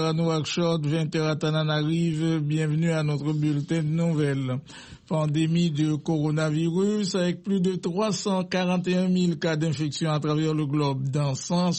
à Nouakchott, 20h à Tananarive. Bienvenue à notre bulletin de nouvelles. Pandémie de coronavirus avec plus de 341 000 cas d'infection à travers le globe dans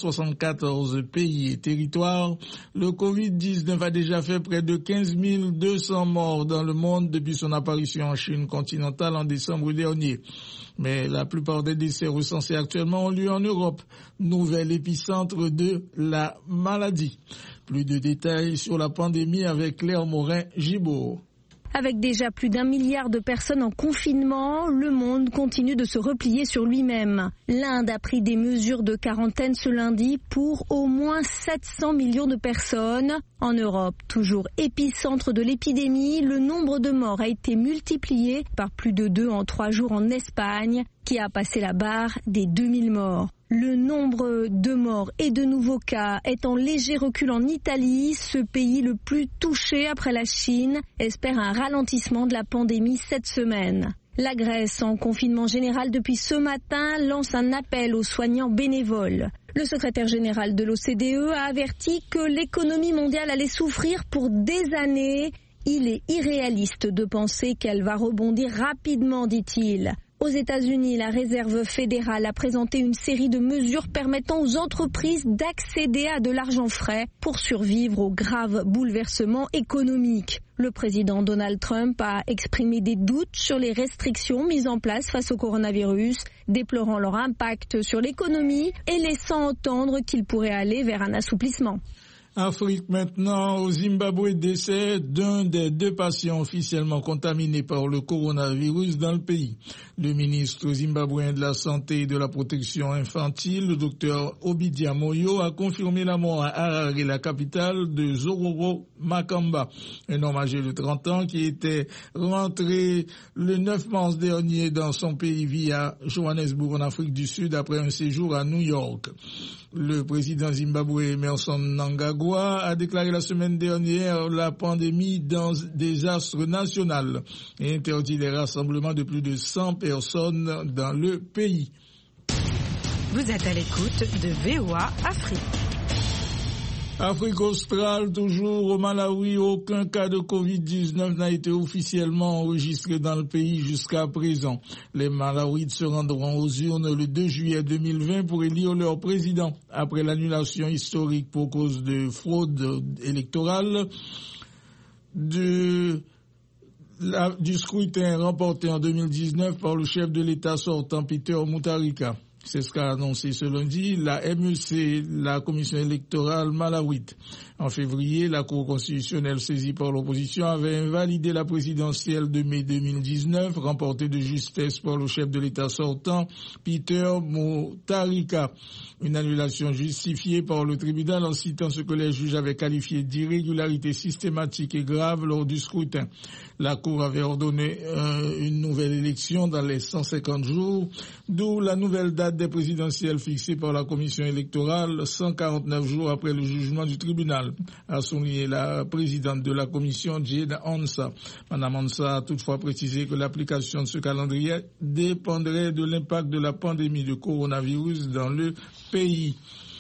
174 pays et territoires. Le Covid-19 a déjà fait près de 15 200 morts dans le monde depuis son apparition en Chine continentale en décembre dernier. Mais la plupart des décès recensés actuellement ont lieu en Europe, nouvel épicentre de la maladie. Plus de détails sur la pandémie avec Claire Morin-Gibault. Avec déjà plus d'1 milliard de personnes en confinement, le monde continue de se replier sur lui-même. L'Inde a pris des mesures de quarantaine ce lundi pour au moins 700 millions de personnes. En Europe, toujours épicentre de l'épidémie, le nombre de morts a été multiplié par plus de 2 en 3 jours en Espagne, qui a passé la barre des 2000 morts. Le nombre de morts et de nouveaux cas est en léger recul en Italie. Ce pays le plus touché après la Chine espère un ralentissement de la pandémie cette semaine. La Grèce, en confinement général depuis ce matin, lance un appel aux soignants bénévoles. Le secrétaire général de l'OCDE a averti que l'économie mondiale allait souffrir pour des années. Il est irréaliste de penser qu'elle va rebondir rapidement, dit-il. Aux États-Unis, la Réserve fédérale a présenté une série de mesures permettant aux entreprises d'accéder à de l'argent frais pour survivre aux graves bouleversements économiques. Le président Donald Trump a exprimé des doutes sur les restrictions mises en place face au coronavirus, déplorant leur impact sur l'économie et laissant entendre qu'il pourrait aller vers un assouplissement. Afrique maintenant, au Zimbabwe, décès d'un des 2 patients officiellement contaminés par le coronavirus dans le pays. Le ministre zimbabwéen de la Santé et de la Protection infantile, le docteur Obidia Moyo, a confirmé la mort à Harare, la capitale de Zororo Makamba, un homme âgé de 30 ans qui était rentré le 9 mars dernier dans son pays via Johannesburg en Afrique du Sud après un séjour à New York. Le président zimbabwéen Emmerson Mnangagwa a déclaré la semaine dernière la pandémie dans désastre national et interdit les rassemblements de plus de 100 personnes dans le pays. Vous êtes à l'écoute de VOA Afrique. Afrique australe, toujours au Malawi, aucun cas de Covid-19 n'a été officiellement enregistré dans le pays jusqu'à présent. Les Malawites se rendront aux urnes le 2 juillet 2020 pour élire leur président. Après l'annulation historique pour cause de fraude électorale du scrutin remporté en 2019 par le chef de l'État sortant Peter Mutharika. C'est ce qu'a annoncé ce lundi la MEC, la commission électorale malawite. En février, la Cour constitutionnelle saisie par l'opposition avait invalidé la présidentielle de mai 2019, remportée de justesse par le chef de l'État sortant, Peter Mutharika. Une annulation justifiée par le tribunal en citant ce que les juges avaient qualifié d'irrégularité systématique et grave lors du scrutin. La Cour avait ordonné une nouvelle élection dans les 150 jours, d'où la nouvelle date des présidentielles fixée par la commission électorale 149 jours après le jugement du tribunal, a souligné la présidente de la commission, Jane Onsa. Madame Onsa a toutefois précisé que l'application de ce calendrier dépendrait de l'impact de la pandémie de coronavirus dans le pays.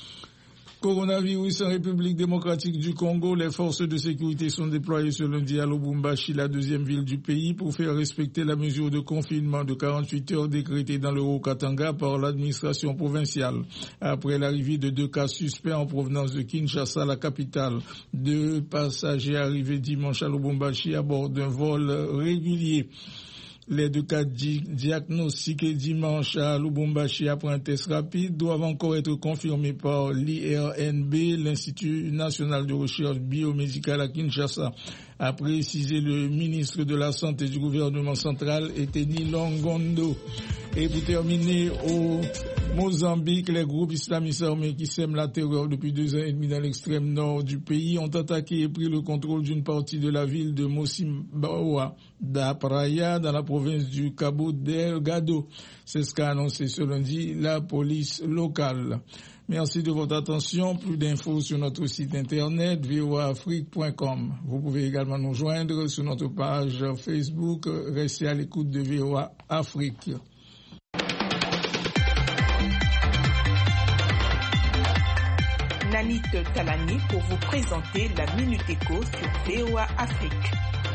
Coronavirus en République démocratique du Congo, les forces de sécurité sont déployées ce lundi à Lubumbashi, la 2e ville du pays, pour faire respecter la mesure de confinement de 48 heures décrétée dans le Haut-Katanga par l'administration provinciale. Après l'arrivée de 2 cas suspects en provenance de Kinshasa, la capitale, 2 passagers arrivés dimanche à Lubumbashi à bord d'un vol régulier. Les 2 cas diagnostiqués dimanche à Lubumbashi après un test rapide doivent encore être confirmés par l'IRNB, l'Institut national de recherche biomédicale à Kinshasa, a précisé le ministre de la Santé du gouvernement central, Eteni Longondo. Et pour terminer, au Mozambique, les groupes islamistes armés qui sèment la terreur depuis 2 ans et demi dans l'extrême nord du pays ont attaqué et pris le contrôle d'une partie de la ville de Mocimboa da Praia dans la province du Cabo Delgado. C'est ce qu'a annoncé ce lundi la police locale. Merci de votre attention. Plus d'infos sur notre site internet voaafrique.com. Vous pouvez également nous joindre sur notre page Facebook. Restez à l'écoute de VOA Afrique. Na Anit Talani pour vous présenter la Minute Éco sur VOA Afrique.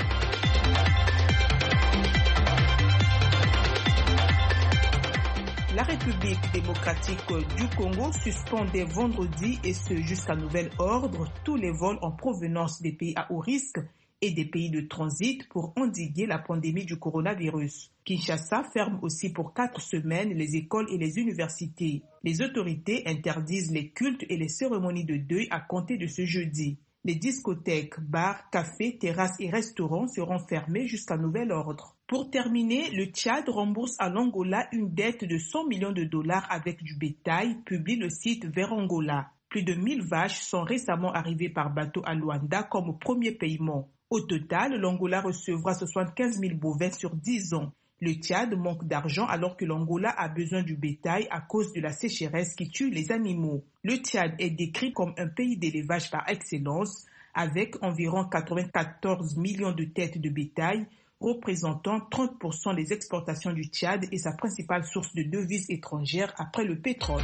La République démocratique du Congo suspendait vendredi, et ce jusqu'à nouvel ordre, tous les vols en provenance des pays à haut risque et des pays de transit pour endiguer la pandémie du coronavirus. Kinshasa ferme aussi pour 4 semaines les écoles et les universités. Les autorités interdisent les cultes et les cérémonies de deuil à compter de ce jeudi. Les discothèques, bars, cafés, terrasses et restaurants seront fermés jusqu'à nouvel ordre. Pour terminer, le Tchad rembourse à l'Angola une dette de 100 millions de dollars avec du bétail, publie le site Vers Angola. Plus de 1000 vaches sont récemment arrivées par bateau à Luanda comme premier paiement. Au total, l'Angola recevra 75 000 bovins sur 10 ans. Le Tchad manque d'argent alors que l'Angola a besoin du bétail à cause de la sécheresse qui tue les animaux. Le Tchad est décrit comme un pays d'élevage par excellence, avec environ 94 millions de têtes de bétail, représentant 30% des exportations du Tchad et sa principale source de devises étrangères après le pétrole.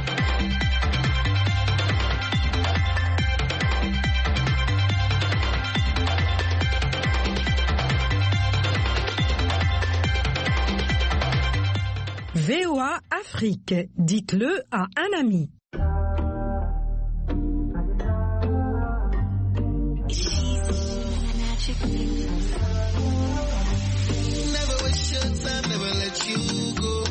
VOA Afrique, dites-le à un ami. Never waste your time, never let you go.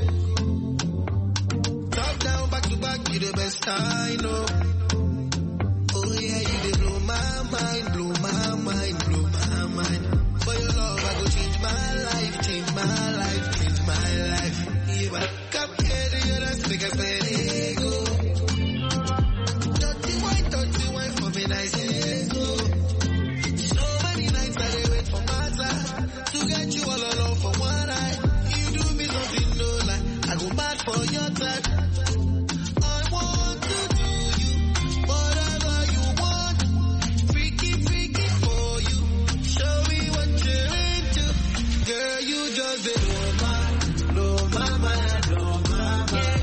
Top down, back to back, you the best I know. Oh yeah, you dey blow my mind, blow my mind, blow my mind. For your love, I go change my life, change my life, change my life. Come here to your dance, make a steady go. Dirty wine for me, nice and go. So many nights I dey wait for my time to get you all alone for one night. You do me something no lie, I go mad for your type. I want to do you whatever you want. Freaky, freaky for you. Show me what you're into. Girl, you just blow my mind, blow my mind.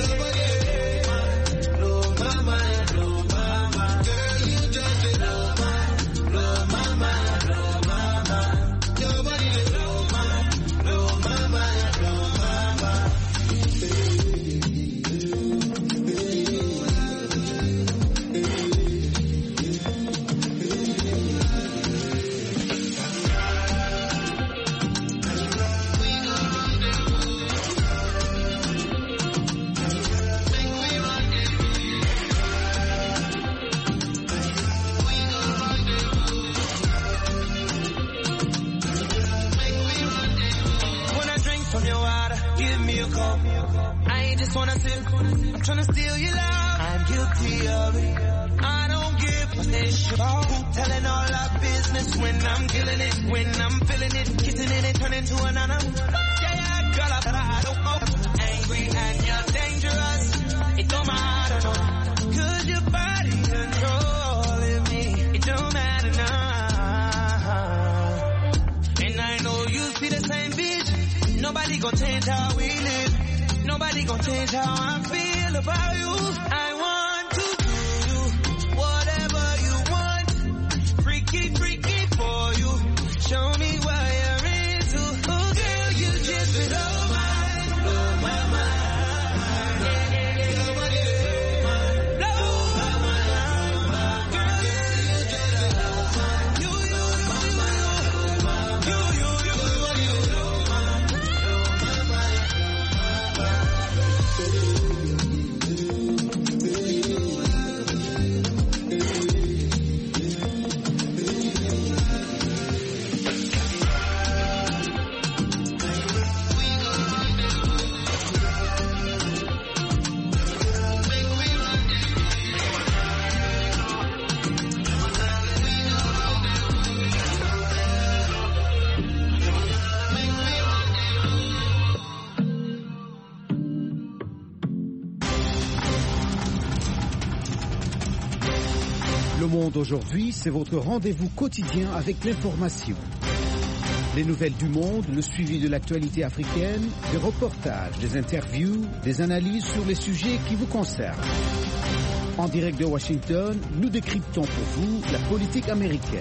Wanna sip, I'm tryna steal your love. I'm guilty of it. I don't give a shit. Who telling all our business when I'm killing it, when I'm feeling it, kissing it and turning to another. Yeah, girl, I don't know. Angry and you're dangerous. It don't matter, no. 'Cause your body controlling me. It don't matter now. And I know you see the same vision. Nobody gon' change how we live. Nobody gon' change how I feel about you. I want to do you whatever you want. Freaky, freaky for you. Show me what you're into. Oh girl, you just blow my mind. Le Monde aujourd'hui, c'est votre rendez-vous quotidien avec l'information. Les nouvelles du monde, le suivi de l'actualité africaine, des reportages, des interviews, des analyses sur les sujets qui vous concernent. En direct de Washington, nous décryptons pour vous la politique américaine.